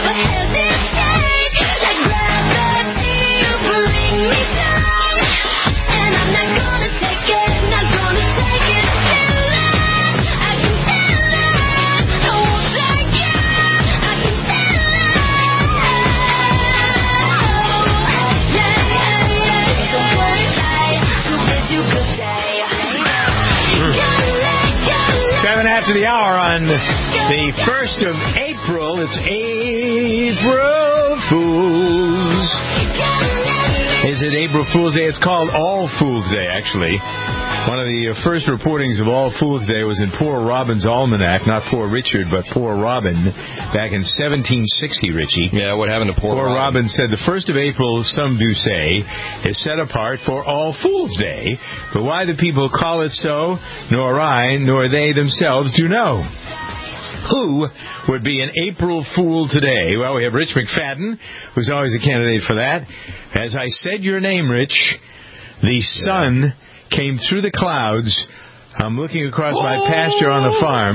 After the hour on the 1st of April, it's April Fools. Is it April Fool's Day? It's called All Fool's Day, actually. One of the first reportings of All Fool's Day was in Poor Robin's Almanac, not Poor Richard, but Poor Robin, back in 1760, Richie. Yeah, what happened to Poor Robin said the 1st of April, some do say, is set apart for All Fool's Day, but why the people call it so, nor I, nor they themselves do know. Who would be an April Fool today? Well, we have Rich McFadden, who's always a candidate for that. As I said your name, Rich, the sun came through the clouds. I'm looking across my pasture on the farm,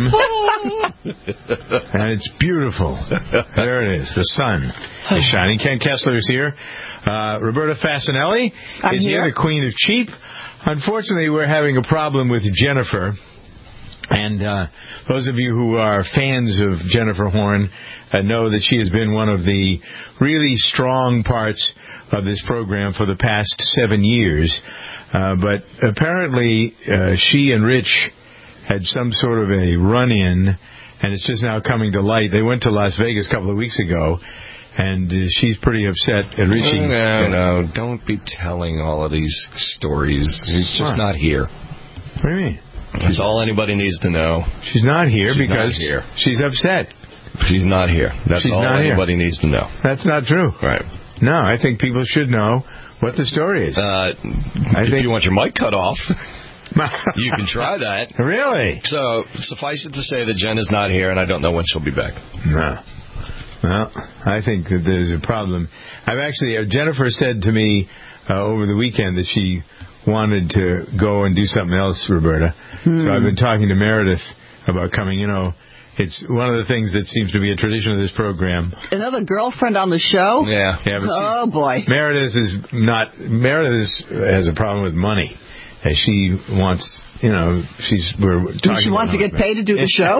and it's beautiful. There it is. The sun is shining. Ken Kessler is here. Roberta Fasanelli is here, the Queen of Cheap. Unfortunately, we're having a problem with Jennifer. And those of you who are fans of Jennifer Horn know that she has been one of the really strong parts of this program for the past 7 years. But apparently she and Rich had some sort of a run-in, and it's just now coming to light. They went to Las Vegas a couple of weeks ago, and she's pretty upset at Richie. No, don't be telling all of these stories. He's just not here. What do you mean? That's all anybody needs to know. She's not here because she's upset. She's not here. That's all anybody needs to know. That's not true. Right. No, I think people should know what the story is. If you want your mic cut off, you can try that. Really? So, suffice it to say that Jen is not here, and I don't know when she'll be back. No. Well, I think that there's a problem. I've actually, Jennifer said to me over the weekend that she wanted to go and do something else, Roberta. So I've been talking to Meredith about coming. You know, it's one of the things that seems to be a tradition of this program. Another girlfriend on the show? Yeah. Oh, boy. Meredith has a problem with money. She wants, we're talking. She wants to get paid to do the show?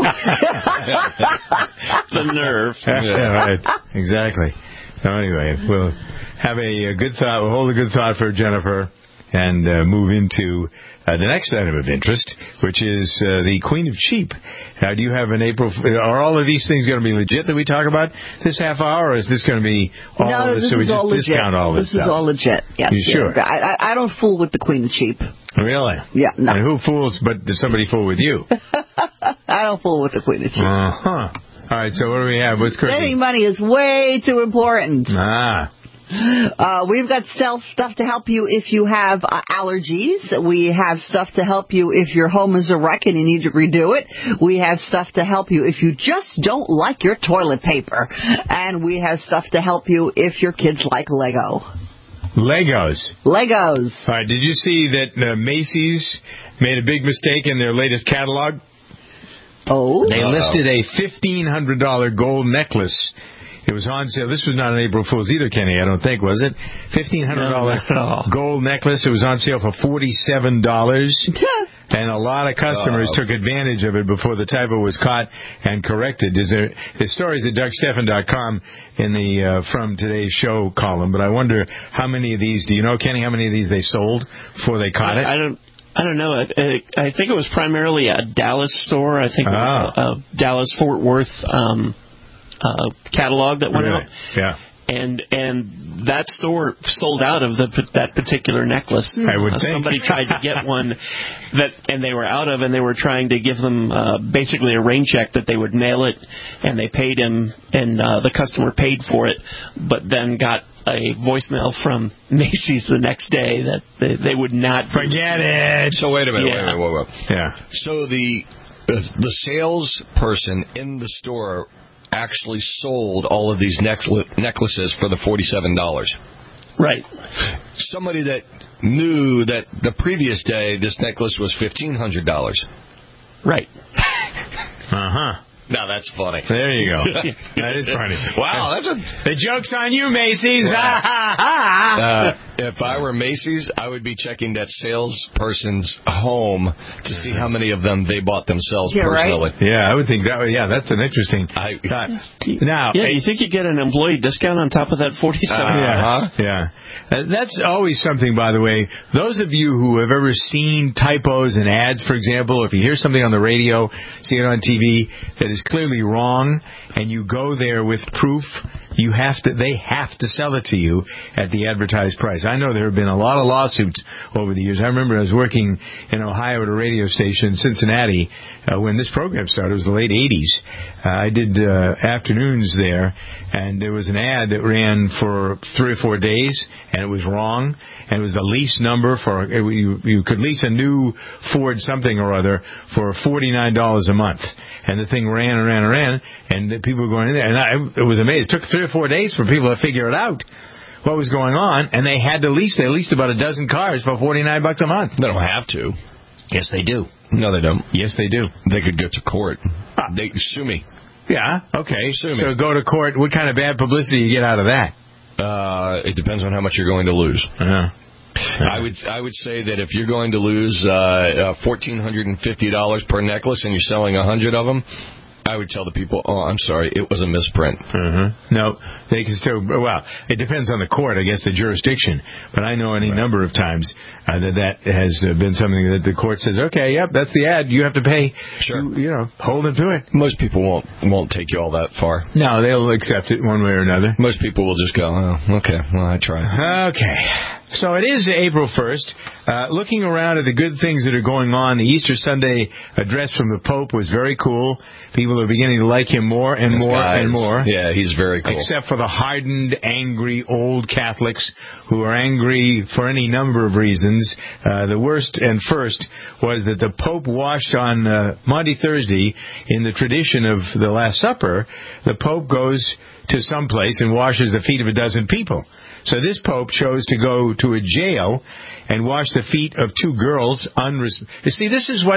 The nerve. Yeah, right. Exactly. So anyway, we'll have a good thought. We'll hold a good thought for Jennifer and move into the next item of interest, which is the Queen of Cheap. Now, do you have an April... Are all of these things going to be legit that we talk about this half hour, or is this going to be all of this, so we just discount all this stuff? This is all legit, yes. You sure? I don't fool with the Queen of Cheap. Really? Yeah, no. And who fools, but does somebody fool with you? I don't fool with the Queen of Cheap. Uh-huh. All right, so what do we have? What's cooking? Spending money is way too important. We've got stuff to help you if you have allergies. We have stuff to help you if your home is a wreck and you need to redo it. We have stuff to help you if you just don't like your toilet paper. And we have stuff to help you if your kids like Lego. Legos. All right, did you see that Macy's made a big mistake in their latest catalog? Oh? They listed a $1,500 gold necklace. It was on sale. This was not an April Fool's either, Kenny, I don't think, was it? $1,500 gold necklace. It was on sale for $47. And a lot of customers took advantage of it before the typo was caught and corrected. The story's at DougStephan.com in the From Today's Show column, but I wonder how many of these, do you know, Kenny, how many of these they sold before they caught it? I don't know. I think it was primarily a Dallas store. I think it was a Dallas-Fort Worth catalog that went out. Yeah. And that store sold out of that particular necklace. I would think. Somebody tried to get one and they were out of, and they were trying to give them basically a rain check that they would mail it, and they paid him, and the customer paid for it, but then got a voicemail from Macy's the next day that they would not forget it. So wait a minute. Wait. Yeah. So the salesperson in the store actually sold all of these necklaces for the $47. Right. Somebody that knew that the previous day this necklace was $1,500. Right. Now that's funny. There you go. That is funny. Wow, the joke's on you, Macy's. If I were Macy's, I would be checking that salesperson's home to see how many of them they bought themselves personally. Right? Yeah, I would think that. Yeah, that's an interesting. Now, you think you get an employee discount on top of that $47? Yeah. That's always something, by the way. Those of you who have ever seen typos in ads, for example, if you hear something on the radio, see it on TV that is clearly wrong, and you go there with proof, they have to sell it to you at the advertised price. I know there have been a lot of lawsuits over the years. I remember I was working in Ohio at a radio station in Cincinnati when this program started. It was the late 80s. I did afternoons there, and there was an ad that ran for 3 or 4 days, and it was wrong. And it was the lease number for you could lease a new Ford something or other for $49 a month. And the thing ran and ran and ran, and people were going in there. And it was amazing. It took 3 or 4 days for people to figure it out what was going on, and they had to lease. They leased about a dozen cars for $49 a month. They don't have to. Yes, they do. No, they don't. Yes, they do. They could go to court. They sue me. Yeah. Okay. Sue me. So go to court. What kind of bad publicity you get out of that? It depends on how much you're going to lose. I would say that if you're going to lose $1,450 per necklace and you're selling 100 of them, I would tell the people, I'm sorry, it was a misprint. No, they can still, it depends on the court, I guess, the jurisdiction. But I know any number of times that has been something that the court says, okay, yep, that's the ad, you have to pay. Sure. Hold them to it. Most people won't take you all that far. No, they'll accept it one way or another. Most people will just go, okay, well, I tried. Okay. So it is April 1st. Looking around at the good things that are going on, the Easter Sunday address from the Pope was very cool. People are beginning to like him more and and more. Yeah, he's very cool. Except for the hardened, angry, old Catholics who are angry for any number of reasons. The worst and first was that the Pope washed on Maundy Thursday, in the tradition of the Last Supper, the Pope goes to some place and washes the feet of a dozen people. So this Pope chose to go to a jail and wash the feet of 2 girls. You see, this is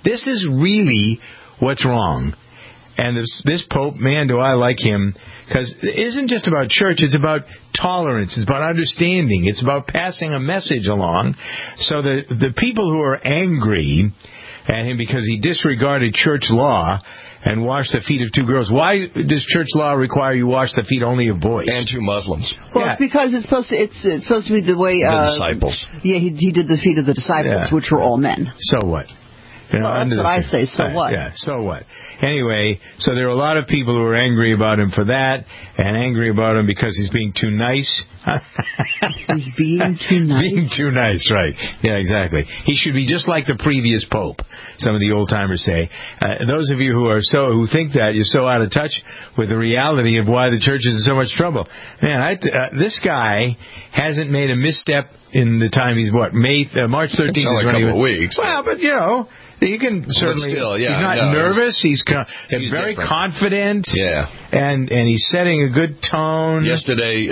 really what's wrong. And this Pope, man, do I like him, because it isn't just about church, it's about tolerance, it's about understanding, it's about passing a message along. So the people who are angry at him because he disregarded church law and washed the feet of 2 girls. Why does church law require you wash the feet only of boys? And 2 Muslims. Well, it's because it's supposed to be the way... the disciples. Yeah, he did the feet of the disciples, which were all men. So what? That's what I say. So what? Yeah, so what? Anyway, so there are a lot of people who are angry about him for that, and angry about him because he's being too nice. He's being too nice? Being too nice, right. Yeah, exactly. He should be just like the previous Pope, some of the old-timers say. Those of you who think that, you're so out of touch with the reality of why the church is in so much trouble. Man, this guy hasn't made a misstep in the time he's, March 13th. It's only a couple of weeks. Well, but, you can certainly. Still, he's not nervous. He's very confident. Yeah, and he's setting a good tone. Yesterday,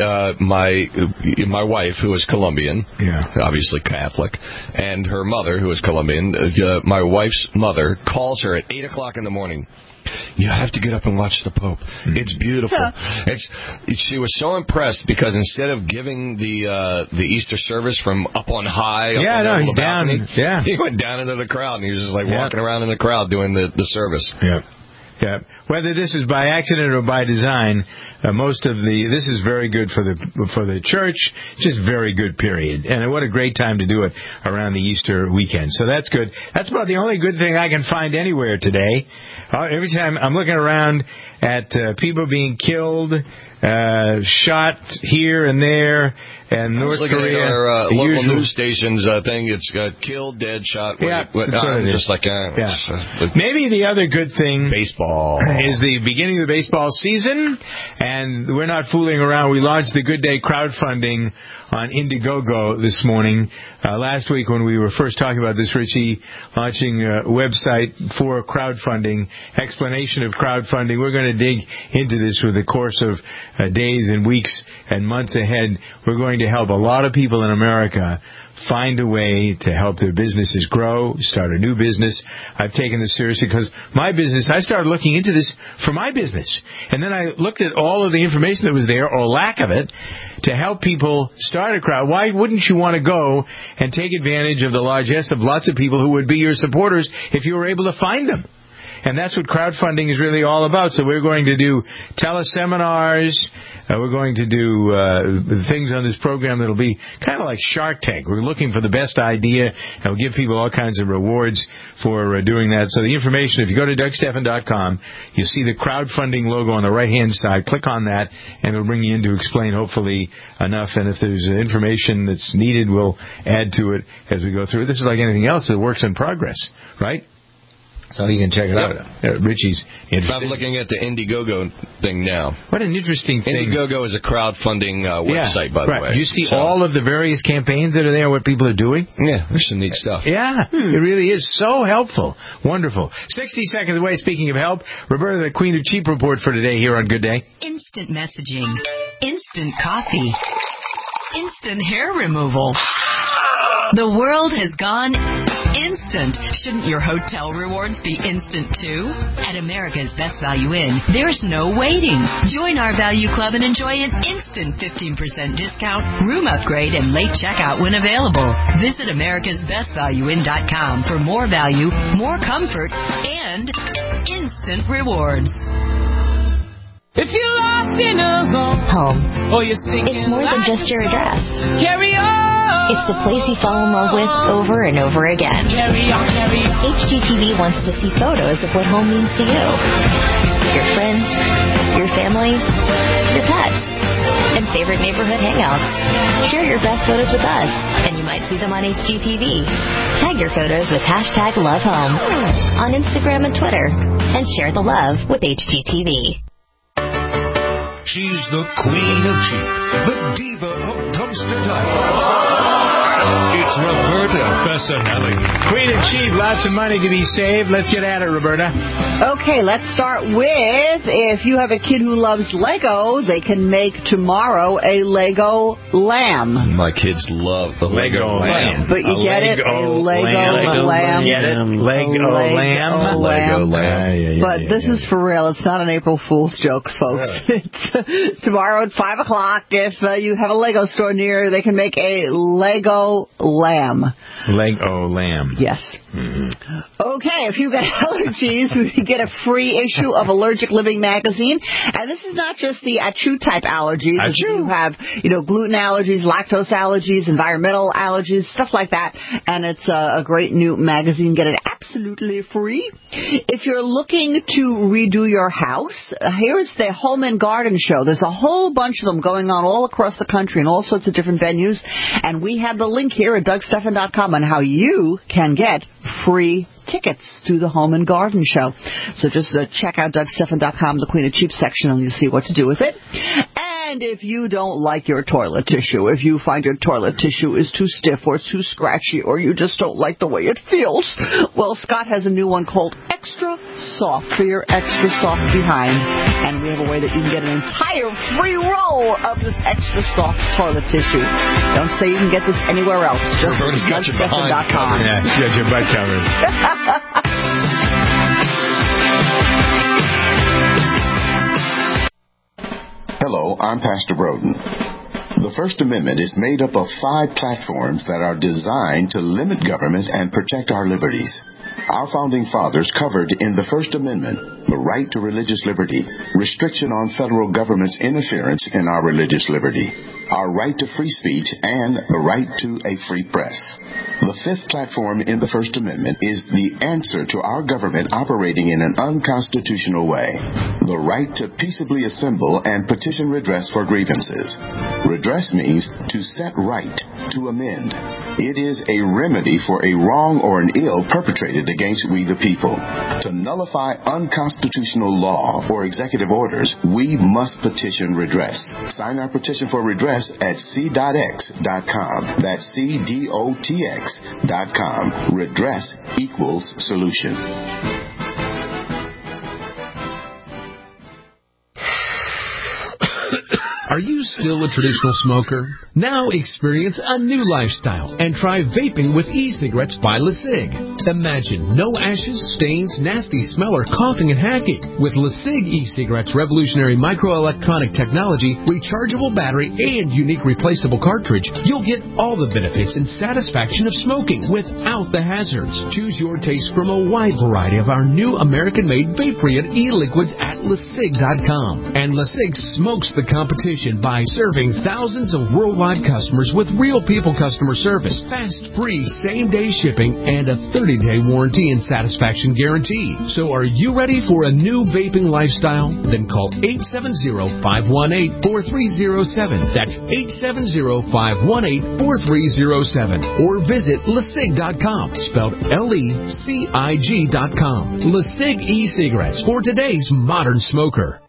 my wife, who is Colombian, obviously Catholic, and her mother, who is Colombian, my wife's mother, calls her at 8:00 in the morning. You have to get up and watch the Pope. It's beautiful. She was so impressed because instead of giving the Easter service from up on high, he's balcony, down. He went down into the crowd and he was just like walking around in the crowd doing the service. Yeah. Yeah. Whether this is by accident or by design, this is very good for the church. Just very good, period. And what a great time to do it around the Easter weekend. So that's good. That's about the only good thing I can find anywhere today. Every time I'm looking around at people being killed, shot here and there, and North Korea. At our local news stations thing, it's killed, dead, shot. Maybe the other good thing, baseball, is the beginning of the baseball season, and we're not fooling around. We launched the Good Day crowdfunding on Indiegogo this morning. Last week when we were first talking about this, Richie, launching a website for crowdfunding, explanation of crowdfunding. We're going to dig into this with the course of days and weeks and months ahead, we're going to help a lot of people in America find a way to help their businesses grow, start a new business. I've taken this seriously because my business, I started looking into this for my business. And then I looked at all of the information that was there, or lack of it, to help people start a crowd. Why wouldn't you want to go and take advantage of the largesse of lots of people who would be your supporters if you were able to find them? And that's what crowdfunding is really all about. So we're going to do teleseminars. We're going to do things on this program that will be kind of like Shark Tank. We're looking for the best idea, and we'll give people all kinds of rewards for doing that. So the information, if you go to DougStephan.com, you'll see the crowdfunding logo on the right-hand side. Click on that, and it'll bring you in to explain, hopefully, enough. And if there's information that's needed, we'll add to it as we go through. This is like anything else. It works in progress, right? So you can check it out. Richie's interested. I'm looking at the Indiegogo thing now. What an interesting thing. Indiegogo is a crowdfunding website, by the way. Do you see all of the various campaigns that are there, what people are doing? Yeah, there's some neat stuff. Yeah, it really is so helpful. Wonderful. 60 seconds away, speaking of help, Roberta, the Queen of Cheap report for today here on Good Day. Instant messaging. Instant coffee. Instant hair removal. The world has gone instant. Shouldn't your hotel rewards be instant too? At America's Best Value Inn, there's no waiting. Join our value club and enjoy an instant 15% discount, room upgrade, and late checkout when available. Visit americasbestvalueinn.com for more value, more comfort, and instant rewards. If you're lost in a home, or you're it's more than just your address. Carry on. It's the place you fall in love with over and over again. Carry on, carry on. HGTV wants to see photos of what home means to you. Your friends, your family, your pets, and favorite neighborhood hangouts. Share your best photos with us, and you might see them on HGTV. Tag your photos with #LoveHome on Instagram and Twitter, and share the love with HGTV. She's the Queen of Cheap, the diva of dumpster diving. It's Roberta Fassanelli. Queen of Cheap, lots of money to be saved. Let's get at it, Roberta. Okay, let's start with, if you have a kid who loves Lego, they can make tomorrow a Lego lamb. My kids love the Lego lamb. But you get it? A Lego lamb. Get it? Lego lamb. But this is for real. It's not an April Fool's joke, folks. It's tomorrow at 5 o'clock. If you have a Lego store near, they can make a Lego lamb. Lego lamb. Yes. Mm-hmm. Okay, if you've got allergies, we get a free issue of Allergic Living magazine. And this is not just the Achoo type allergies. Achoo. You have, gluten allergies, lactose allergies, environmental allergies, stuff like that. And it's a great new magazine. Get it absolutely free. If you're looking to redo your house, here's the Home and Garden Show. There's a whole bunch of them going on all across the country in all sorts of different venues. And we have the link here at DougStephan.com on how you can get free tickets to the Home and Garden Show. So just check out DougStephan.com, the Queen of Cheap section, and you'll see what to do with it. And if you don't like your toilet tissue, if you find your toilet tissue is too stiff or too scratchy, or you just don't like the way it feels, well, Scott has a new one called Extra Soft for your extra soft behind. And we have a way that you can get an entire free roll of this Extra Soft toilet tissue. Don't say you can get this anywhere else. Just DougStephan.com. Yeah, she's got your butt covered. Hello, I'm Pastor Broden. The First Amendment is made up of 5 platforms that are designed to limit government and protect our liberties. Our founding fathers covered in the First Amendment the right to religious liberty, restriction on federal government's interference in our religious liberty, our right to free speech, and the right to a free press. The 5th platform in the First Amendment is the answer to our government operating in an unconstitutional way, the right to peaceably assemble and petition redress for grievances. Redress means to set right, to amend. It is a remedy for a wrong or an ill perpetrated against we the people. To nullify unconstitutional law or executive orders, we must petition redress. Sign our petition for redress at c.x.com. That's cdotx.com. Redress equals solution. Are you still a traditional smoker? Now experience a new lifestyle and try vaping with e-cigarettes by LeSig. Imagine no ashes, stains, nasty smell, or coughing and hacking. With LeSig e-cigarettes' revolutionary microelectronic technology, rechargeable battery, and unique replaceable cartridge, you'll get all the benefits and satisfaction of smoking without the hazards. Choose your taste from a wide variety of our new American-made vape-free e-liquids at LeSig.com. And LeSig smokes the competition by serving thousands of worldwide customers with real people customer service, fast, free, same-day shipping, and a 30-day warranty and satisfaction guarantee. So are you ready for a new vaping lifestyle? Then call 870-518-4307. That's 870-518-4307. Or visit LeSig.com, spelled LECIG.com. LeSig e-cigarettes for today's modern smoker.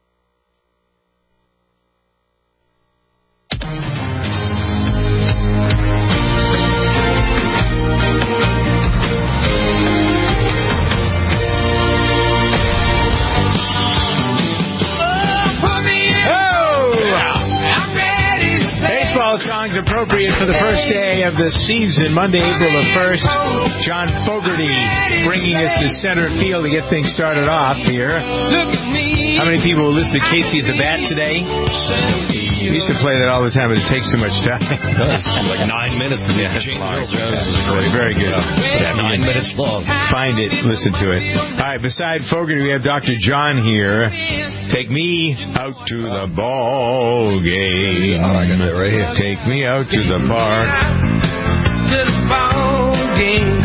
Songs appropriate for the first day of the season, Monday, April the 1st. John Fogerty bringing us to center field to get things started off here. How many people will listen to Casey at the Bat today? He used to play that all the time, but it takes too much time. It's like 9 minutes. Yeah, very good. Yeah, 9 minutes long. Find it, listen to it. All right, beside Fogerty, we have Dr. John here. Take me out to the ball game. Oh, I got that right here. Take me out to the bar. To the ball game.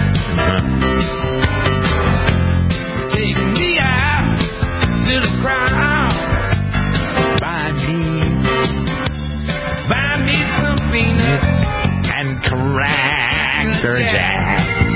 Take me out to the crowd. Buy me some peanuts and Cracker Jacks.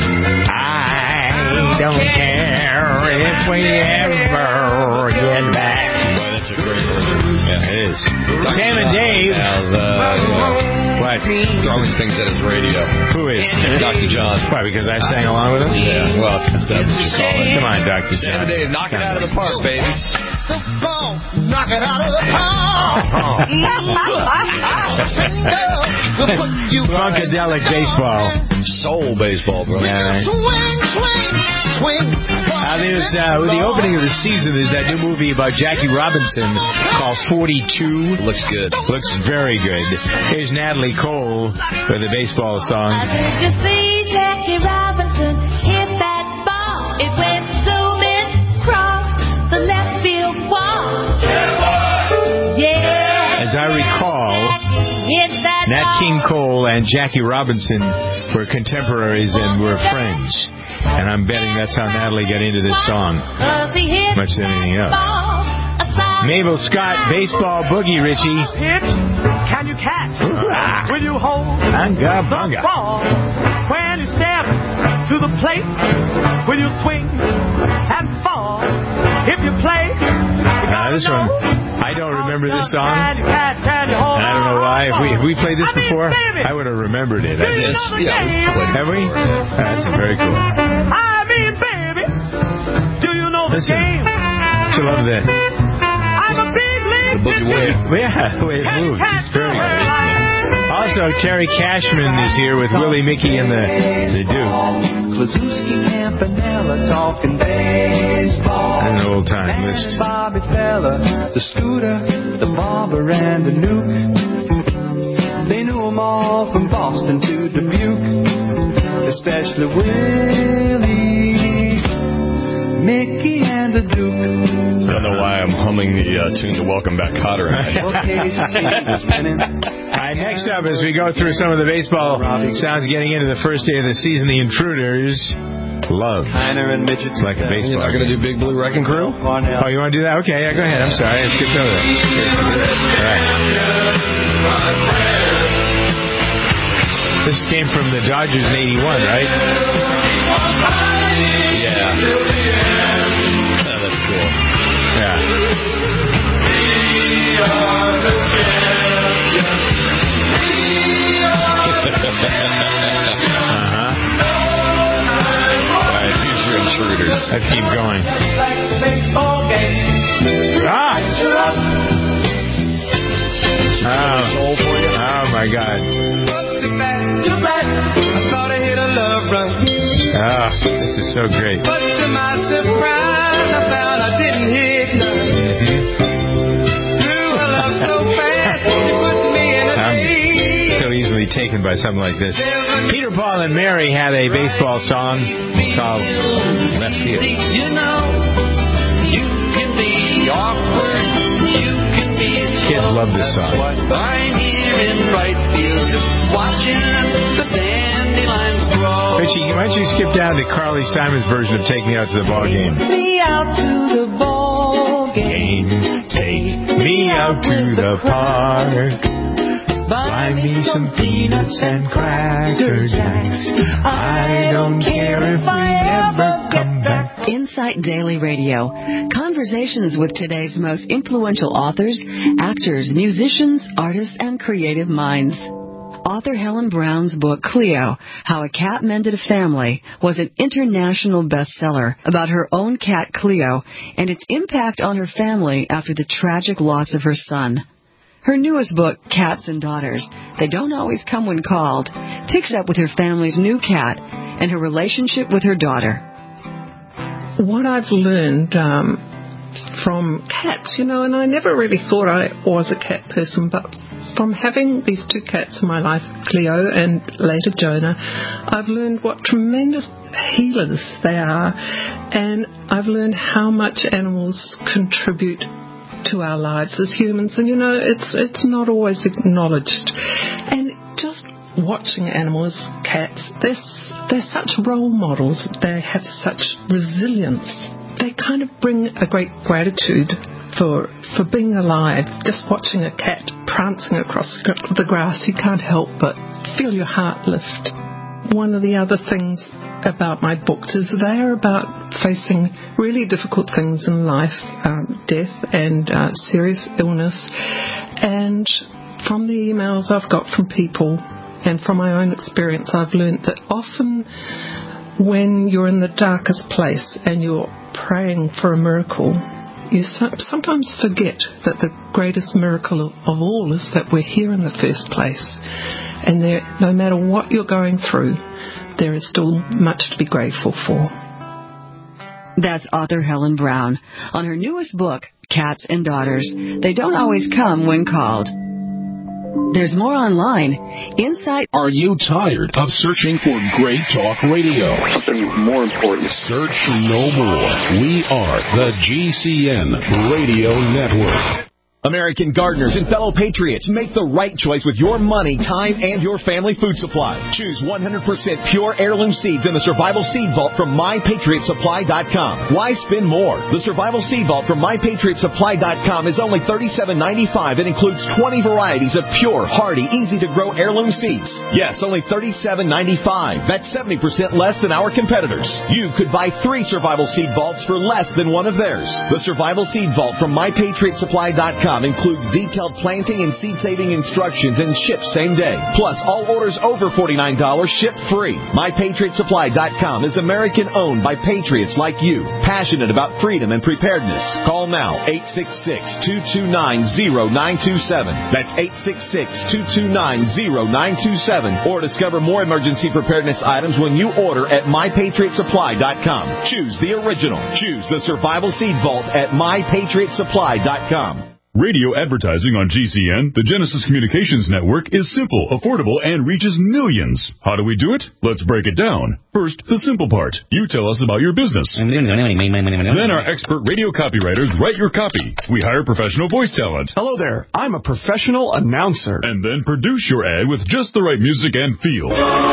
I don't care if we ever get back. Boy, that's a great version. Yeah, it is. Sam and Dave. What? Throwing things at his radio. Who is? Dr. John. Why, because I sang along with him? Yeah, well, that's what you call it. Come on, Dr. John. Sam and Dave, knock it out of the park, baby. the ball, knock it out of the park. Funkadelic baseball. Soul baseball, bro. Yeah, right. Swing. There's the opening of the season. There's that new movie about Jackie Robinson called 42. Looks good. Looks very good. Here's Natalie Cole with a baseball song. Did you see Jackie Robinson hit that ball? It went zooming across the left field wall. Yeah. As I recall, Nat King Cole and Jackie Robinson were contemporaries and were friends. And I'm betting that's how Natalie got into this song, much than anything else. Mabel Scott, baseball boogie, Richie. Can you catch? Will you hold Bunga. the ball? When you step to the plate, will you swing and fall? If you play, this one, I don't remember this song. And I don't know why. If we played this before, I would have remembered it. Have we? That's very cool. I mean, baby, do you know the game? I love that. I'm a big league pitcher. Yeah, the way it moves. It's very good. Also, Terry Cashman is here with Willie Mickey and the Duke. Klazuski, Campanella talking baseball. An old-time list. Bobby Fella, the Scooter, the Barber, and the Nuke. They knew them all from Boston to Dubuque, especially Willie, Mickey, and the Duke. I don't know why I'm humming the tune to Welcome Back, Kotter. Next up, as we go through some of the baseball sounds getting into the first day of the season, the Intruders. Love. It's like a baseball. You're not going to do Big Blue Wrecking Crew? Oh, you want to do that? Okay, yeah, go ahead. I'm sorry. I skipped over that. All right. This came from the Dodgers in 81, right? Yeah. Oh, that's cool. Yeah. Alright, here's your Intruders. Let's keep going. my God. Too bad. I thought I hit a love run. This is so great. But to my surprise, I found I didn't hit none. Threw her love so fast, she put me in a daze. So easily taken by something like this. Peter, Paul, and Mary had a baseball song called Left Field. You know, you can be awkward, you can be Kids love this song. I'm here in right field, just watching the dandelions grow. Richie, why don't you skip down to Carly Simon's version of Take Me Out to the Ball Game? Take me out to the ball game. Take me out to the park. Buy me some peanuts and Cracker Jacks. I don't care if we never come back. Insight Daily Radio. Conversations with today's most influential authors, actors, musicians, artists, and creative minds. Author Helen Brown's book, Cleo, How a Cat Mended a Family, was an international bestseller about her own cat, Cleo, and its impact on her family after the tragic loss of her son. Her newest book, Cats and Daughters, They Don't Always Come When Called, picks up with her family's new cat and her relationship with her daughter. What I've learned from cats, and I never really thought I was a cat person, but from having these two cats in my life, Cleo and later Jonah, I've learned what tremendous healers they are, and I've learned how much animals contribute to our lives as humans, and it's not always acknowledged. And just watching animals, cats, they're such role models. They have such resilience. They kind of bring a great gratitude for being alive. Just watching a cat prancing across the grass, you can't help but feel your heart lift. One of the other things about my books is they're about facing really difficult things in life, death and serious illness. And from the emails I've got from people and from my own experience, I've learned that often when you're in the darkest place and you're praying for a miracle, you sometimes forget that the greatest miracle of all is that we're here in the first place. And no matter what you're going through, there is still much to be grateful for. That's author Helen Brown on her newest book, Cats and Daughters. They Don't Always Come When Called. There's more online. Insight. Are you tired of searching for great talk radio? Something more important. Search no more. We are the GCN Radio Network. American gardeners and fellow patriots, make the right choice with your money, time, and your family food supply. Choose 100% pure heirloom seeds in the Survival Seed Vault from MyPatriotSupply.com. Why spend more? The Survival Seed Vault from MyPatriotSupply.com is only $37.95 and includes 20 varieties of pure, hardy, easy-to-grow heirloom seeds. Yes, only $37.95. That's 70% less than our competitors. You could buy 3 Survival Seed Vaults for less than one of theirs. The Survival Seed Vault from MyPatriotSupply.com includes detailed planting and seed-saving instructions and ships same day. Plus, all orders over $49 ship free. MyPatriotSupply.com is American-owned by patriots like you, passionate about freedom and preparedness. Call now, 866-229-0927. That's 866-229-0927. Or discover more emergency preparedness items when you order at MyPatriotSupply.com. Choose the original. Choose the Survival Seed Vault at MyPatriotSupply.com. Radio advertising on GCN, the Genesis Communications Network, is simple, affordable, and reaches millions. How do we do it? Let's break it down. First, the simple part. You tell us about your business. Then our expert radio copywriters write your copy. We hire professional voice talent. Hello there. I'm a professional announcer. And then produce your ad with just the right music and feel.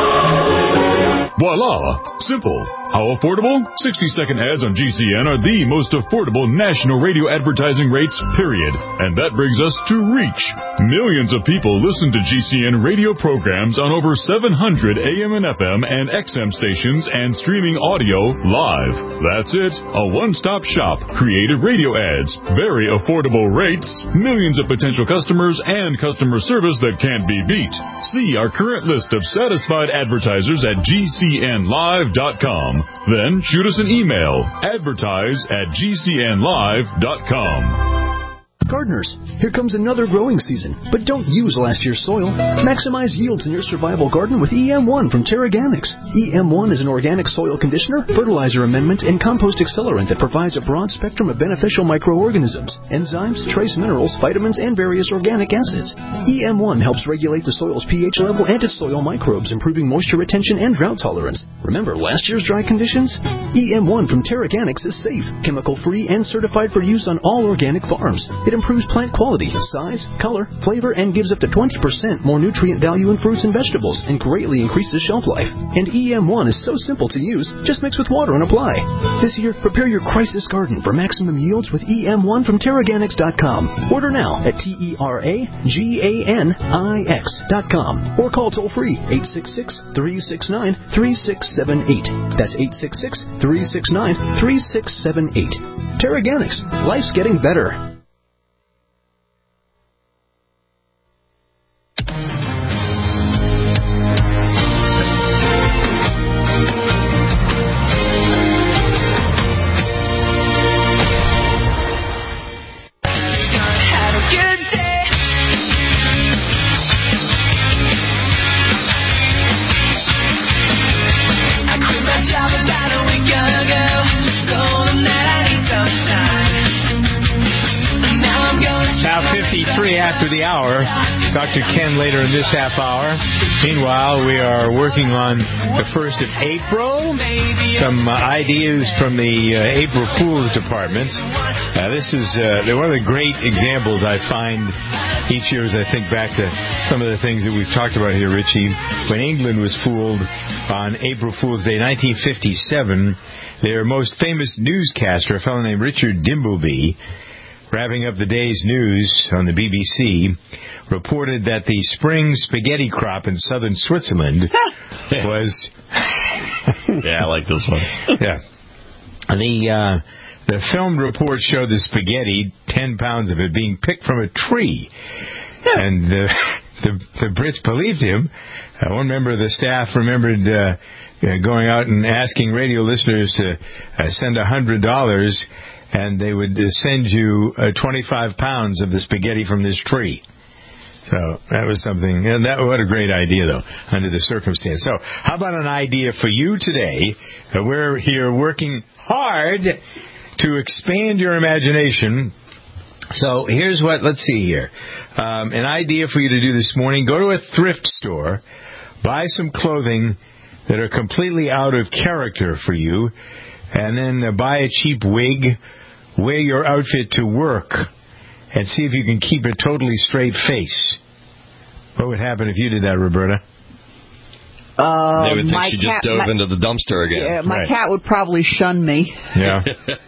Voila! Simple. How affordable? 60-second ads on GCN are the most affordable national radio advertising rates, period. And that brings us to reach. Millions of people listen to GCN radio programs on over 700 AM and FM and XM stations and streaming audio live. That's it. A one-stop shop. Creative radio ads. Very affordable rates. Millions of potential customers and customer service that can't be beat. See our current list of satisfied advertisers at GCNlive.com. Then shoot us an email. Advertise at GCNlive.com. gardeners. Here comes another growing season, but don't use last year's soil. Maximize yields in your survival garden with EM1 from Terraganics. EM1 is an organic soil conditioner, fertilizer amendment, and compost accelerant that provides a broad spectrum of beneficial microorganisms, enzymes, trace minerals, vitamins, and various organic acids. EM1 helps regulate the soil's pH level and its soil microbes, improving moisture retention and drought tolerance. Remember last year's dry conditions? EM1 from Terraganics is safe, chemical-free, and certified for use on all organic farms. It improves plant quality, size, color, flavor, and gives up to 20% more nutrient value in fruits and vegetables, and greatly increases shelf life. And EM1 is so simple to use, just mix with water and apply. This year, prepare your crisis garden for maximum yields with EM1 from Terraganics.com. Order now at TERAGANIX.com or call toll-free 866-369-3678. That's 866-369-3678. Terraganics. Life's getting better. After the hour, Dr. Ken later in this half hour. Meanwhile, we are working on the 1st of April. Some ideas from the April Fool's Department. This is one of the great examples I find each year as I think back to some of the things that we've talked about here, Richie. When England was fooled on April Fool's Day, 1957, their most famous newscaster, a fellow named Richard Dimbleby, wrapping up the day's news on the BBC, reported that the spring spaghetti crop in southern Switzerland was... Yeah, I like this one. Yeah. The filmed report showed the spaghetti, 10 pounds of it, being picked from a tree. And the Brits believed him. One member of the staff remembered going out and asking radio listeners to send $100, and they would send you 25 pounds of the spaghetti from this tree. So that was something, and what a great idea, though, under the circumstance. So how about an idea for you today? We're here working hard to expand your imagination. So here's let's see here. An idea for you to do this morning. Go to a thrift store, buy some clothing that are completely out of character for you, and then buy a cheap wig, wear your outfit to work, and see if you can keep a totally straight face. What would happen if you did that, Roberta? They would think she just dove into the dumpster again. Yeah, my cat would probably shun me. Yeah.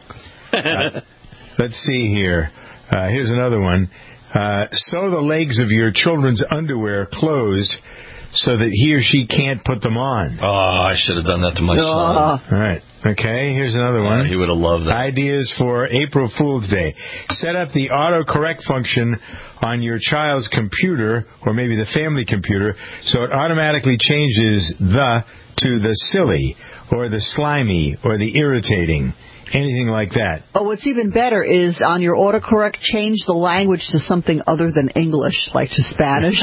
Let's see here. Here's another one. Sew the legs of your children's underwear closed so that he or she can't put them on. Oh, I should have done that to my son. All right. Okay, here's another one. He would have loved that. Ideas for April Fool's Day. Set up the autocorrect function on your child's computer, or maybe the family computer, so it automatically changes the to the silly, or the slimy, or the irritating. Anything like that. Oh, what's even better is on your autocorrect, change the language to something other than English, like to Spanish.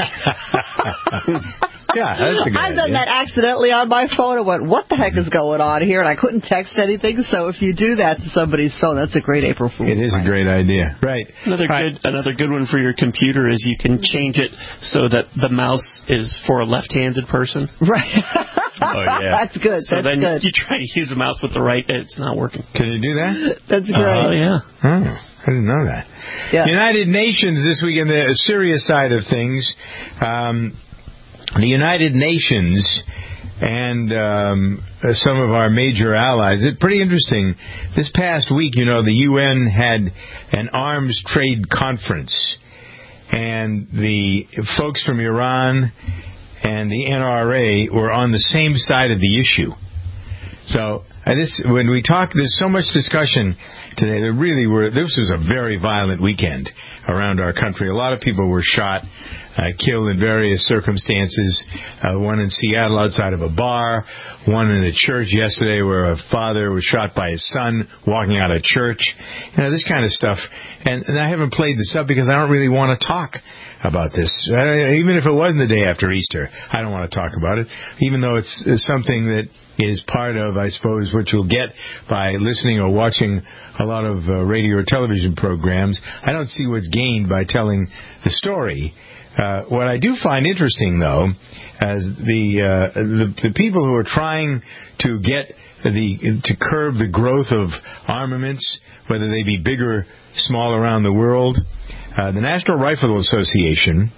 Yeah, that's a good I've done that accidentally on my phone. I went, what the heck is going on here? And I couldn't text anything. So if you do that to somebody's phone, that's a great April Fool's. It is a great idea. Right. Another good one for your computer is you can change it so that the mouse is for a left-handed person. Right. Oh, yeah. That's good. So that's then good. you try to use the mouse with the right, it's not working. Can you do that? That's great. Oh, yeah. Oh, I didn't know that. Yeah. United Nations this week, on the serious side of things, the United Nations and some of our major allies. It's pretty interesting. This past week, the UN had an arms trade conference, and the folks from Iran and the NRA were on the same side of the issue. So when we talk, there's so much discussion today. This was a very violent weekend around our country. A lot of people were shot, killed in various circumstances. One in Seattle outside of a bar, one in a church yesterday where a father was shot by his son walking out of church. This kind of stuff. And I haven't played this up because I don't really want to talk about this. Even if it wasn't the day after Easter, I don't want to talk about it, even though it's something that is part of, I suppose, what you'll get by listening or watching a lot of radio or television programs. I don't see what's gained by telling the story. What I do find interesting, though, as the people who are trying to get to curb the growth of armaments, whether they be big or small around the world, the National Rifle Association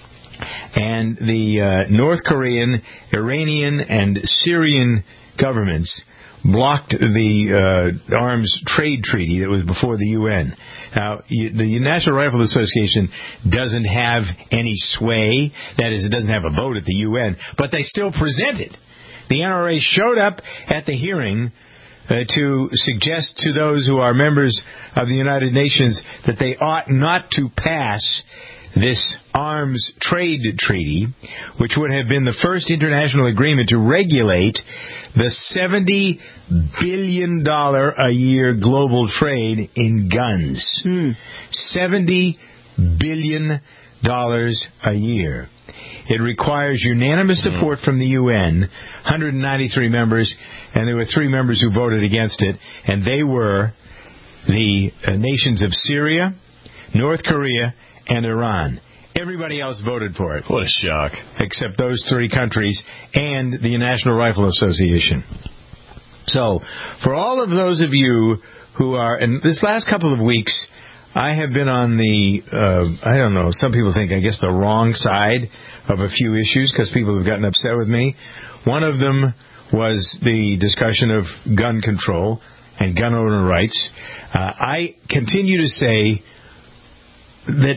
and the North Korean, Iranian, and Syrian governments blocked the arms trade treaty that was before the UN. Now, the National Rifle Association doesn't have any sway. That is, it doesn't have a vote at the UN, but they still presented. The NRA showed up at the hearing to suggest to those who are members of the United Nations that they ought not to pass this arms trade treaty, which would have been the first international agreement to regulate the $70 billion a year global trade in guns. $70 billion a year. It requires unanimous support from the UN, 193 members, and there were 3 members who voted against it, and they were the nations of Syria, North Korea, and Iran. Everybody else voted for it. What a shock. Except those 3 countries and the National Rifle Association. So, for all of those of you who are, and this last couple of weeks, I have been on the, I don't know, some people think, I guess, the wrong side of a few issues because people have gotten upset with me. One of them was the discussion of gun control and gun owner rights. I continue to say that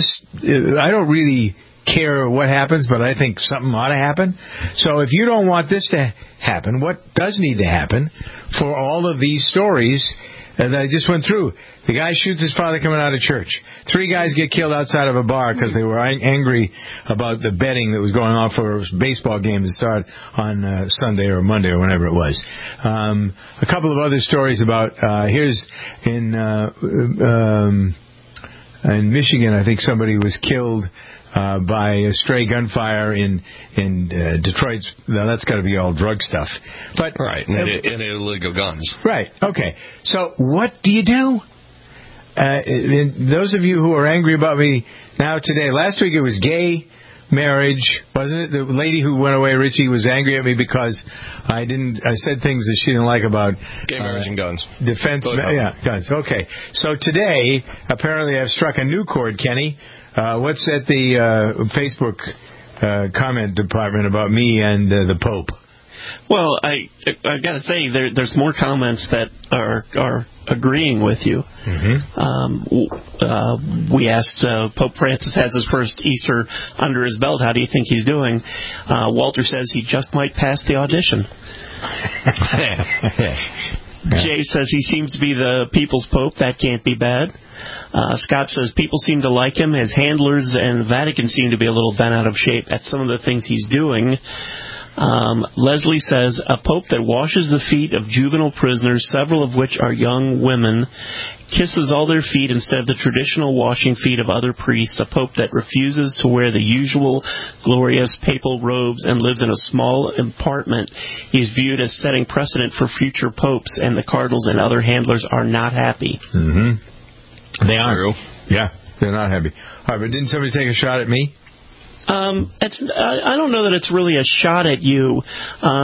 I don't really care what happens, but I think something ought to happen. So if you don't want this to happen, what does need to happen for all of these stories that I just went through? The guy shoots his father coming out of church. 3 guys get killed outside of a bar because they were angry about the betting that was going on for a baseball game to start on Sunday or Monday or whenever it was. A couple of other stories about, here's in Michigan, I think somebody was killed by a stray gunfire in Detroit. Now, that's got to be all drug stuff. But right, and illegal guns. Right, okay. So what do you do? Those of you who are angry about me now today, last week it was gay marriage, wasn't it? The lady who went away, Richie, was angry at me because I said things that she didn't like about gay marriage and guns. Defense, guns. Okay. So today, apparently I've struck a new chord, Kenny. What's at the Facebook comment department about me and the Pope? Well, I got to say, there's more comments that are agreeing with you. We asked Pope Francis has his first Easter under his belt. How do you think he's doing? Walter says he just might pass the audition. Jay says he seems to be the people's pope. That can't be bad. Scott says people seem to like him. His handlers and the Vatican seem to be a little bent out of shape at some of the things he's doing. Leslie says, a pope that washes the feet of juvenile prisoners, several of which are young women, kisses all their feet instead of the traditional washing feet of other priests, a pope that refuses to wear the usual glorious papal robes and lives in a small apartment. He's viewed as setting precedent for future popes, and the cardinals and other handlers are not happy. They are. Yeah, they're not happy. All right, but didn't somebody take a shot at me? I don't know that it's really a shot at you.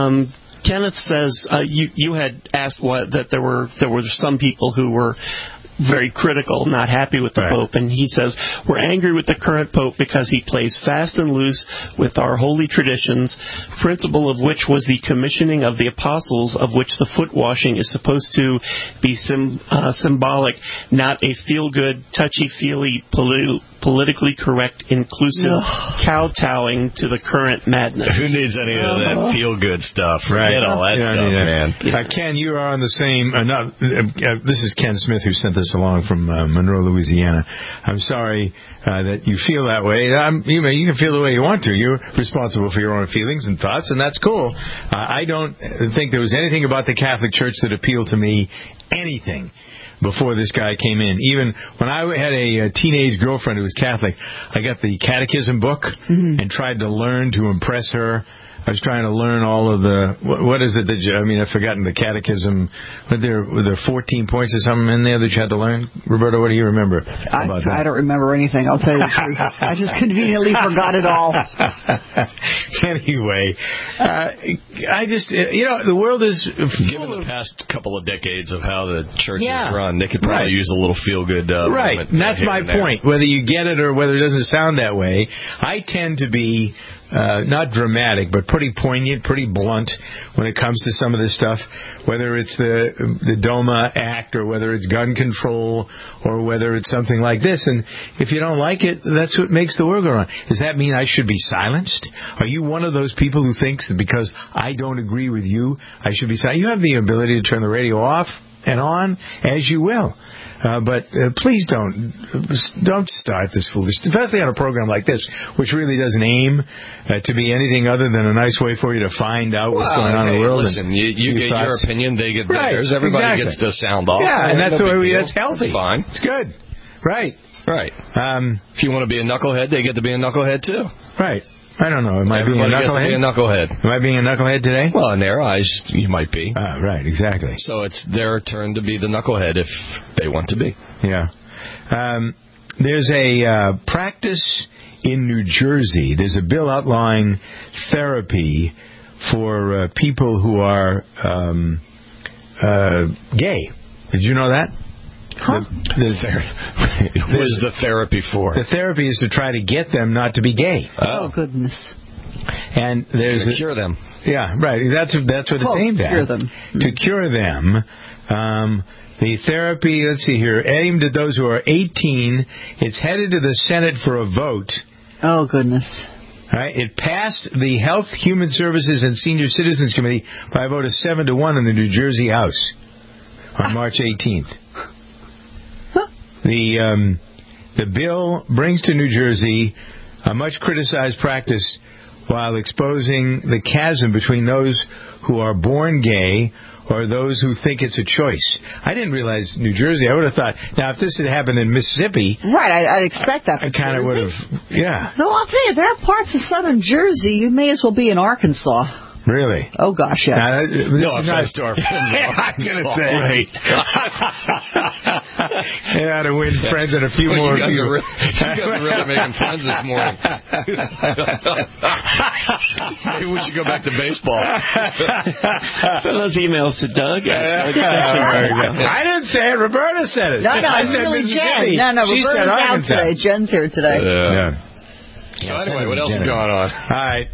Kenneth says you had asked that there were some people who were very critical, not happy with the Pope, and he says, we're angry with the current Pope because he plays fast and loose with our holy traditions, principle of which was the commissioning of the apostles, of which the foot washing is supposed to be symbolic, not a feel-good, touchy-feely, politically correct, inclusive kowtowing to the current madness. Who needs any of that feel-good stuff? Forget all that stuff, man. Ken, you are on the same... this is Ken Smith who sent this along from Monroe, Louisiana. I'm sorry that you feel that way. You can feel the way you want to. You're responsible for your own feelings and thoughts, and that's cool. I don't think there was anything about the Catholic Church that appealed to me, anything, before this guy came in. Even when I had a teenage girlfriend who was Catholic, I got the catechism book and tried to learn to impress her. I was trying to learn all of the... What is it that I've forgotten the catechism. Were there 14 points or something in there that you had to learn? Roberta, what do you remember about that? I don't remember anything, I'll tell you the truth. I just conveniently forgot it all. Anyway, I just... the world is... Given the past couple of decades of how the church is run, they could probably use a little feel-good moment. And that's my point. Whether you get it or whether it doesn't sound that way, I tend to be... not dramatic, but pretty poignant, pretty blunt when it comes to some of this stuff, whether it's the DOMA Act or whether it's gun control or whether it's something like this. And if you don't like it, that's what makes the world go on. Does that mean I should be silenced? Are you one of those people who thinks that because I don't agree with you, I should be silenced? You have the ability to turn the radio off and on as you will. But please don't start this foolishness, especially on a program like this, which really doesn't aim to be anything other than a nice way for you to find out what's going on in the world. Listen, you get your opinion, they get theirs. Everybody gets to sound off. Yeah, and that's the way that's healthy. It's fine. It's good. Right. If you want to be a knucklehead, they get to be a knucklehead too. Right. I don't know. Am I being a knucklehead? Am I being a knucklehead today? Well, in their eyes, you might be. Right, exactly. So it's their turn to be the knucklehead if they want to be. Yeah. There's a practice in New Jersey. There's a bill outlawing therapy for people who are gay. Did you know that? What is the therapy for? The therapy is to try to get them not to be gay. Oh goodness! And there's to cure them. Yeah, right. That's what it's aimed at. Cure them. To cure them. The therapy, let's see here, aimed at those who are 18. It's headed to the Senate for a vote. Oh goodness! All right. It passed the Health, Human Services, and Senior Citizens Committee by a vote of 7-1 in the New Jersey House on March 18th. The bill brings to New Jersey a much criticized practice while exposing the chasm between those who are born gay or those who think it's a choice. I didn't realize New Jersey. I would have thought, now if this had happened in Mississippi... Right, I'd expect that. I kind of would have, yeah. No, I'll tell you, there are parts of southern Jersey, you may as well be in Arkansas. Really? Oh, gosh, yeah. No offense to our friends. I'm going to say. Right. Yeah, to win friends and a few more. You guys are really making friends this morning. Maybe we should go back to baseball. Send those emails to Doug. I didn't say it. Roberta said it. No, it's really Jen. No, she Roberta's out today. Jen's here today. Yeah. So anyway, what else is going on? All right.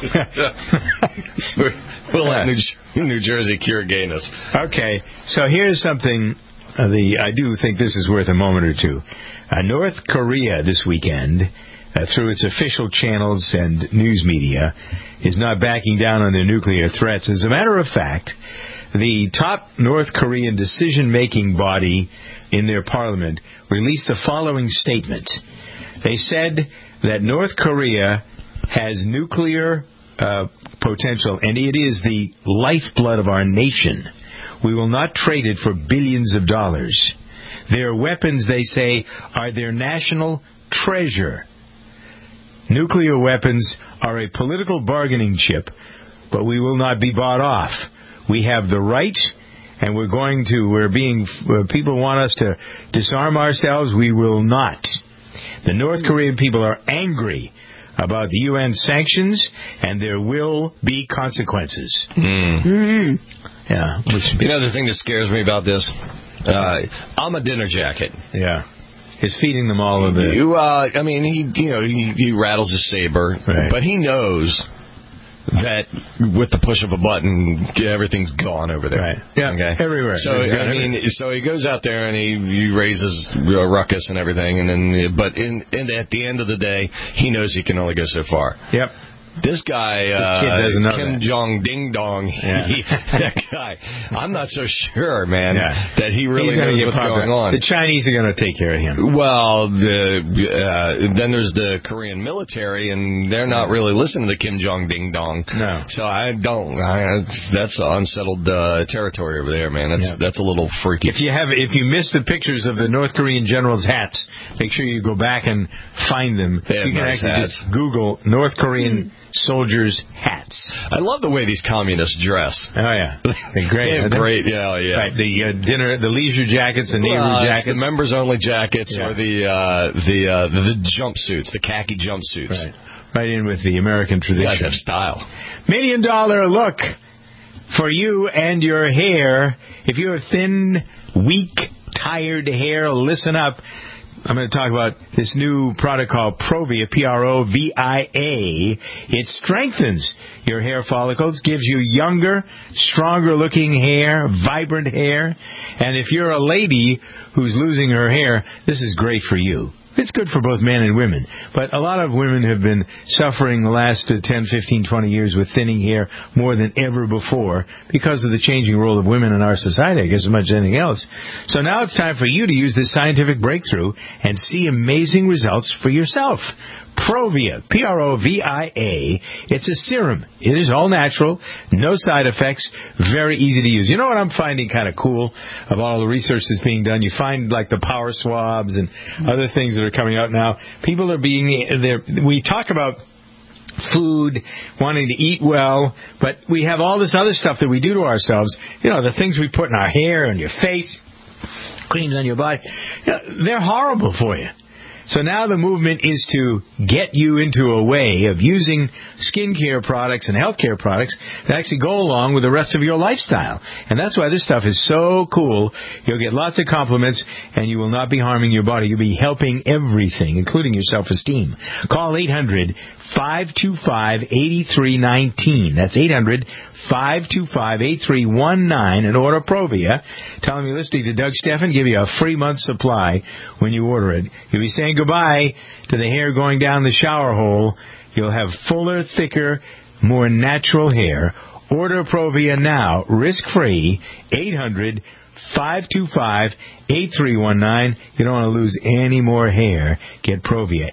We'll let New Jersey cure gayness. Okay, so here's something. I do think this is worth a moment or two. North Korea this weekend, through its official channels and news media, is not backing down on their nuclear threats. As a matter of fact, the top North Korean decision-making body in their parliament released the following statement. They said that North Korea has nuclear potential, and it is the lifeblood of our nation. We will not trade it for billions of dollars. Their weapons, they say, are their national treasure. Nuclear weapons are a political bargaining chip, but we will not be bought off. We have the right, and people want us to disarm ourselves. We will not. The North Korean people are angry about the UN sanctions, and there will be consequences. Yeah. You know the thing that scares me about this? I'm a dinner jacket. Yeah. He's feeding them all of the... I mean, he rattles his saber, but he knows that with the push of a button, everything's gone over there. Right. Yeah, okay? Everywhere. So, so he goes out there and he raises a ruckus and everything, and then, but at the end of the day, he knows he can only go so far. Yep. This guy, Kim Jong Ding Dong, that guy, I'm not so sure, man, that he really knows what's going on. The Chinese are going to take care of him. Well, then there's the Korean military, and they're not really listening to Kim Jong Ding Dong. No. So that's unsettled territory over there, man. That's a little freaky. If you miss the pictures of the North Korean generals' hats, make sure you go back and find them. You can actually just Google North Korean soldiers' hats. I love the way these communists dress. Oh yeah, they're great. They're great. Yeah. Right. The leisure jackets and Nehru jackets, the members only jackets, or the jumpsuits, the khaki jumpsuits. Right in with the American tradition. You guys have style. $1 million look for you and your hair. If you have thin, weak, tired hair, listen up. I'm going to talk about this new product called Provia, Provia. It strengthens your hair follicles, gives you younger, stronger-looking hair, vibrant hair. And if you're a lady who's losing her hair, this is great for you. It's good for both men and women. But a lot of women have been suffering the last 10, 15, 20 years with thinning hair more than ever before because of the changing role of women in our society, I guess, as much as anything else. So now it's time for you to use this scientific breakthrough and see amazing results for yourself. Provia, Provia. It's a serum. It is all natural, no side effects, very easy to use. You know what I'm finding kind of cool of all the research that's being done? You find like the power swabs and other things that are coming out now. People are we talk about food, wanting to eat well, but we have all this other stuff that we do to ourselves. You know, the things we put in our hair and your face, creams on your body. They're horrible for you. So now the movement is to get you into a way of using skincare products and healthcare products that actually go along with the rest of your lifestyle. And that's why this stuff is so cool. You'll get lots of compliments, and you will not be harming your body. You'll be helping everything, including your self-esteem. Call 800-525-8319. That's 800-525-8319 and order Provia. Tell them you're listening to Doug Steffen. Give you a free month supply when you order it. You'll be saying goodbye to the hair going down the shower hole. You'll have fuller, thicker, more natural hair. Order Provia now, risk-free, 800-525-8319. You don't want to lose any more hair. Get Provia,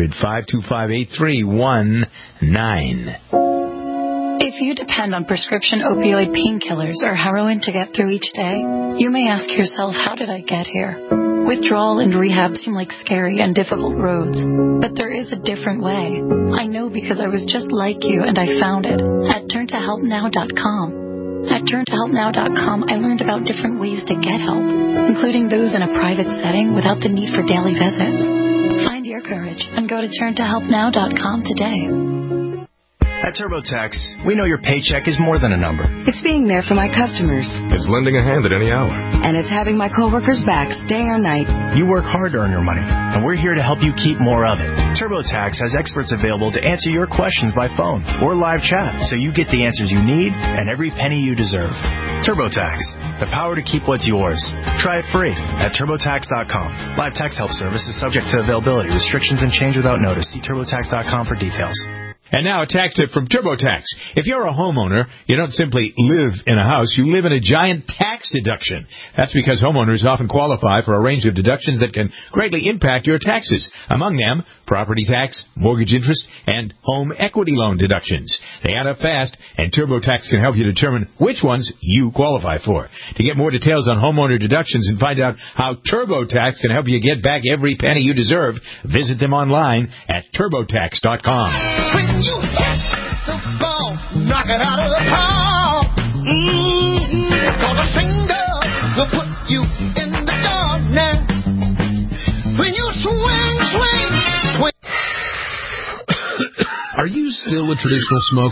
800-525-8319. If you depend on prescription opioid painkillers or heroin to get through each day, you may ask yourself, how did I get here? Withdrawal and rehab seem like scary and difficult roads, but there is a different way. I know because I was just like you and I found it at turntohelpnow.com. At turntohelpnow.com, I learned about different ways to get help, including those in a private setting without the need for daily visits. Find your courage and go to turntohelpnow.com today. At TurboTax, we know your paycheck is more than a number. It's being there for my customers. It's lending a hand at any hour. And it's having my coworkers' backs day or night. You work hard to earn your money, and we're here to help you keep more of it. TurboTax has experts available to answer your questions by phone or live chat, so you get the answers you need and every penny you deserve. TurboTax, the power to keep what's yours. Try it free at TurboTax.com. Live tax help service is subject to availability, restrictions, and change without notice. See TurboTax.com for details. And now a tax tip from TurboTax. If you're a homeowner, you don't simply live in a house, you live in a giant tax deduction. That's because homeowners often qualify for a range of deductions that can greatly impact your taxes. Among them, property tax, mortgage interest, and home equity loan deductions. They add up fast, and TurboTax can help you determine which ones you qualify for. To get more details on homeowner deductions and find out how TurboTax can help you get back every penny you deserve, visit them online at TurboTax.com. When you hit the ball, knock it out of the park. Cause a single will put you in the dark now. When you swing. Are you still a traditional smoker?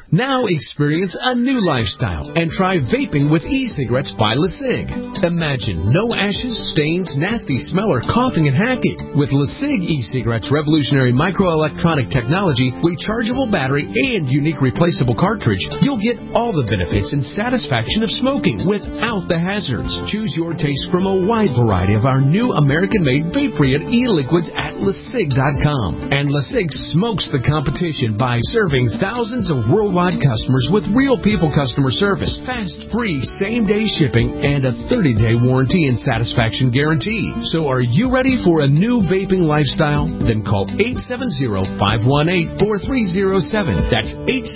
Now experience a new lifestyle and try vaping with e-cigarettes by LeSig. Imagine no ashes, stains, nasty smell, or coughing and hacking. With LeSig e-cigarettes' revolutionary microelectronic technology, rechargeable battery, and unique replaceable cartridge, you'll get all the benefits and satisfaction of smoking without the hazards. Choose your taste from a wide variety of our new American-made vape-free e-liquids at LeSig.com. And LeSig smokes the competition by serving thousands of worldwide customers with real people customer service, fast, free, same-day shipping, and a 30-day warranty and satisfaction guarantee. So are you ready for a new vaping lifestyle? Then call 870-518-4307. That's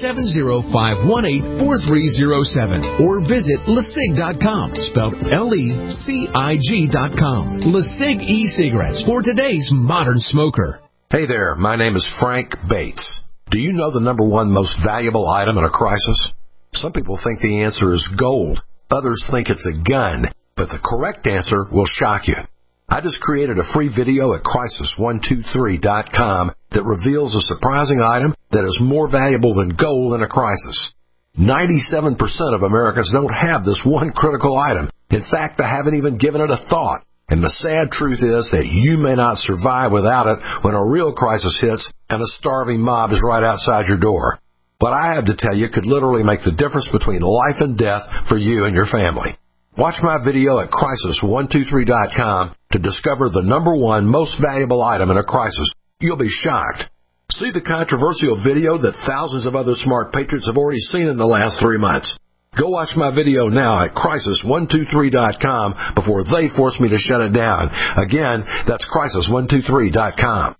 870-518-4307. Or visit LeSig.com, spelled LECIG.com. LeSig e-cigarettes for today's modern smoker. Hey there, my name is Frank Bates. Do you know the number one most valuable item in a crisis? Some people think the answer is gold. Others think it's a gun. But the correct answer will shock you. I just created a free video at Crisis123.com that reveals a surprising item that is more valuable than gold in a crisis. 97% of Americans don't have this one critical item. In fact, they haven't even given it a thought. And the sad truth is that you may not survive without it when a real crisis hits and a starving mob is right outside your door. What I have to tell you could literally make the difference between life and death for you and your family. Watch my video at Crisis123.com to discover the number one most valuable item in a crisis. You'll be shocked. See the controversial video that thousands of other smart patriots have already seen in the last 3 months. Go watch my video now at Crisis123.com before they force me to shut it down. Again, that's Crisis123.com.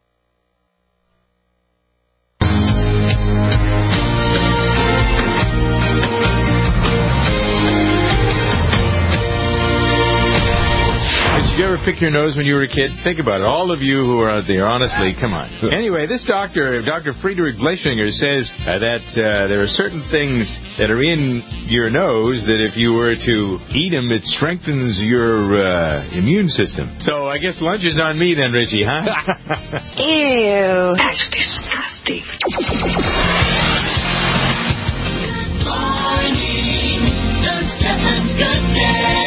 Did you ever pick your nose when you were a kid? Think about it. All of you who are out there, honestly, come on. Anyway, this doctor, Dr. Friedrich Blechinger, says that there are certain things that are in your nose that if you were to eat them, it strengthens your immune system. So I guess lunch is on me then, Richie, huh? Ew. That's disgusting. Morning, Doug Steffens, good day.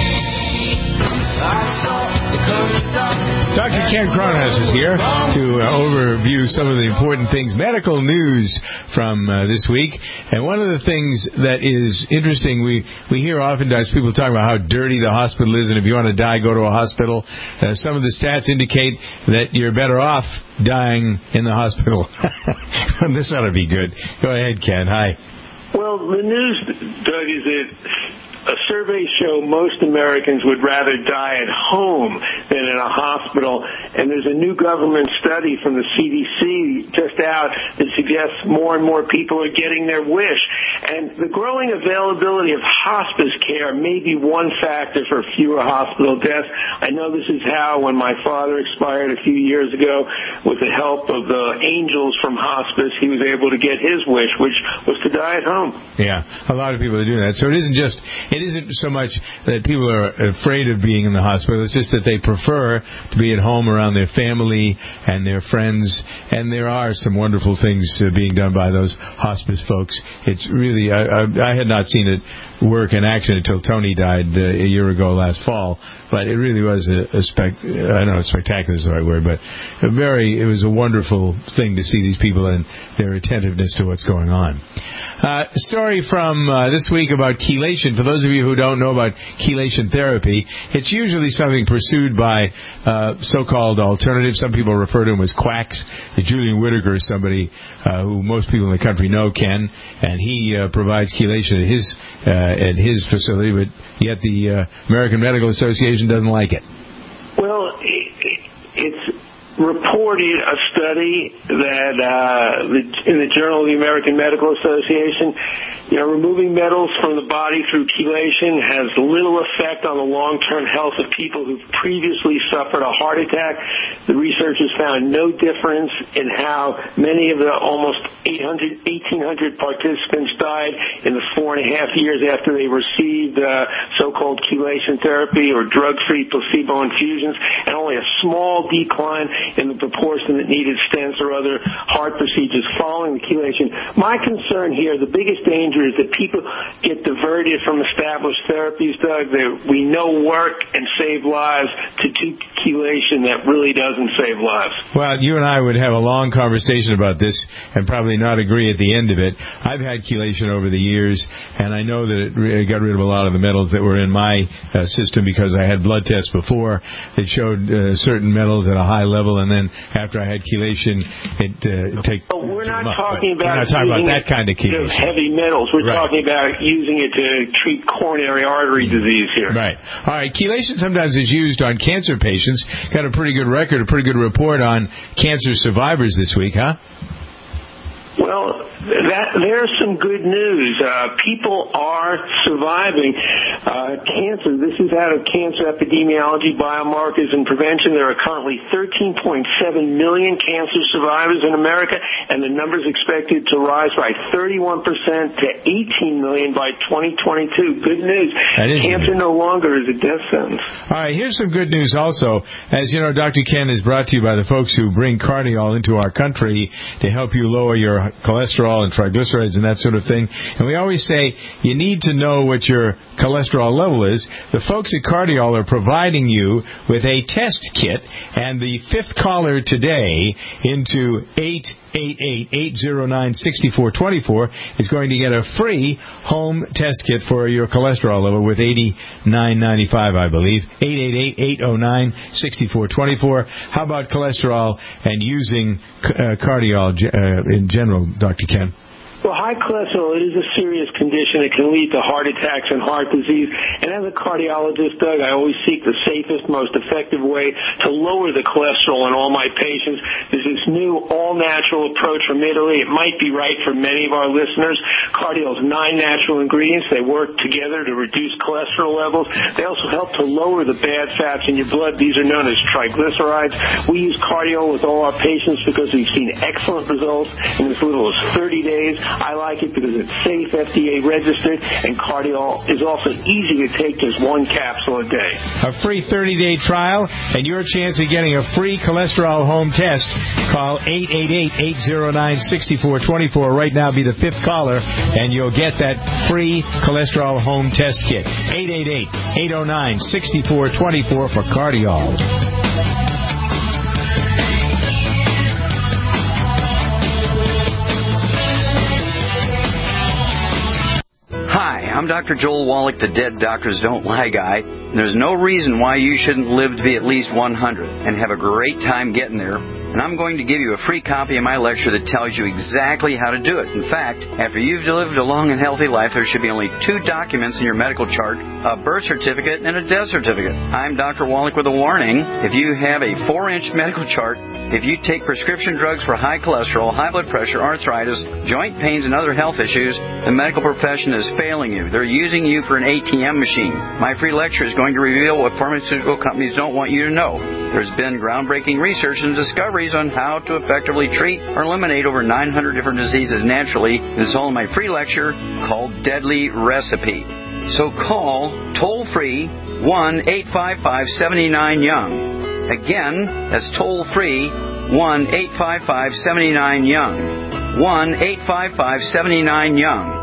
Dr. Ken Cronhaus is here to overview some of the important things, medical news from this week. And one of the things that is interesting, we hear oftentimes people talk about how dirty the hospital is, and if you want to die, go to a hospital. Some of the stats indicate that you're better off dying in the hospital. This ought to be good. Go ahead, Ken. Hi. Well, the news, Doug, is that a survey showed most Americans would rather die at home than in a hospital, and there's a new government study from the CDC just out that suggests more and more people are getting their wish. And the growing availability of hospice care may be one factor for fewer hospital deaths. I know this is how, when my father expired a few years ago, with the help of the angels from hospice, he was able to get his wish, which was to die at home. Yeah, a lot of people are doing that. So it isn't so much that people are afraid of being in the hospital. It's just that they prefer to be at home around their family and their friends. And there are some wonderful things being done by those hospice folks. It's really, I had not seen it work in action until Tony died a year ago last fall. But it really was I don't know if spectacular is the right word, but it was a wonderful thing to see these people and their attentiveness to what's going on. Story from this week about chelation. For those of you who don't know about chelation therapy, it's usually something pursued by so-called alternatives. Some people refer to them as quacks. Julian Whittaker is somebody who most people in the country know, Ken, and he provides chelation at his facility, but yet the American Medical Association doesn't like it. Well, it's reported a study that in the Journal of the American Medical Association, removing metals from the body through chelation has little effect on the long-term health of people who've previously suffered a heart attack. The researchers found no difference in how many of the almost 1,800 participants died in the 4.5 years after they received so-called chelation therapy or drug-free placebo infusions, and only a small decline in the proportion that needed stents or other heart procedures following the chelation. My concern here, the biggest danger is that people get diverted from established therapies, Doug, that we know work and save lives to chelation that really doesn't save lives. Well, you and I would have a long conversation about this and probably not agree at the end of it. I've had chelation over the years, and I know that it got rid of a lot of the metals that were in my system because I had blood tests before that showed certain metals at a high level, and then after I had chelation, it take. But we're not talking about that kind of chelation. Heavy metals. We're talking about using it to treat coronary artery disease here. Right. All right. Chelation sometimes is used on cancer patients. Got a pretty good record, a pretty good report on cancer survivors this week, huh? Well, there's some good news. People are surviving cancer. This is out of Cancer Epidemiology, Biomarkers, and Prevention. There are currently 13.7 million cancer survivors in America, and the number is expected to rise by 31% to 18 million by 2022. Good news. Cancer no longer is a death sentence. All right, here's some good news also. As you know, Dr. Ken is brought to you by the folks who bring Cardiol into our country to help you lower your cholesterol and triglycerides and that sort of thing. And we always say you need to know what your cholesterol level is. The folks at Cardiol are providing you with a test kit, and the fifth caller today into 888-809-6424 is going to get a free home test kit for your cholesterol level with $89.95, I believe. 888-809-6424. How about cholesterol and using Cardiol in general, Dr. Ken? Well, high cholesterol, it is a serious condition. It can lead to heart attacks and heart disease. And as a cardiologist, Doug, I always seek the safest, most effective way to lower the cholesterol in all my patients. There's this new all-natural approach from Italy. It might be right for many of our listeners. Cardiol's 9 natural ingredients. They work together to reduce cholesterol levels. They also help to lower the bad fats in your blood. These are known as triglycerides. We use Cardiol with all our patients because we've seen excellent results in as little as 30 days. I like it because it's safe, FDA registered, and Cardiol is also easy to take, just 1 capsule a day. A free 30-day trial and your chance of getting a free cholesterol home test. Call 888-809-6424 right now. Be the fifth caller, and you'll get that free cholesterol home test kit. 888-809-6424 for Cardiol. Hi, I'm Dr. Joel Wallach, the Dead Doctors Don't Lie guy. And there's no reason why you shouldn't live to be at least 100 and have a great time getting there. And I'm going to give you a free copy of my lecture that tells you exactly how to do it. In fact, after you've lived a long and healthy life, there should be only 2 documents in your medical chart, a birth certificate and a death certificate. I'm Dr. Wallach with a warning. If you have a 4-inch medical chart, if you take prescription drugs for high cholesterol, high blood pressure, arthritis, joint pains, and other health issues, the medical profession is failing you. They're using you for an ATM machine. My free lecture is going to reveal what pharmaceutical companies don't want you to know. There's been groundbreaking research and discoveries on how to effectively treat or eliminate over 900 different diseases naturally. This is all in my free lecture called Deadly Recipe. So call toll-free 1-855-79-YOUNG. Again, that's toll-free 1-855-79-YOUNG. 1-855-79-YOUNG.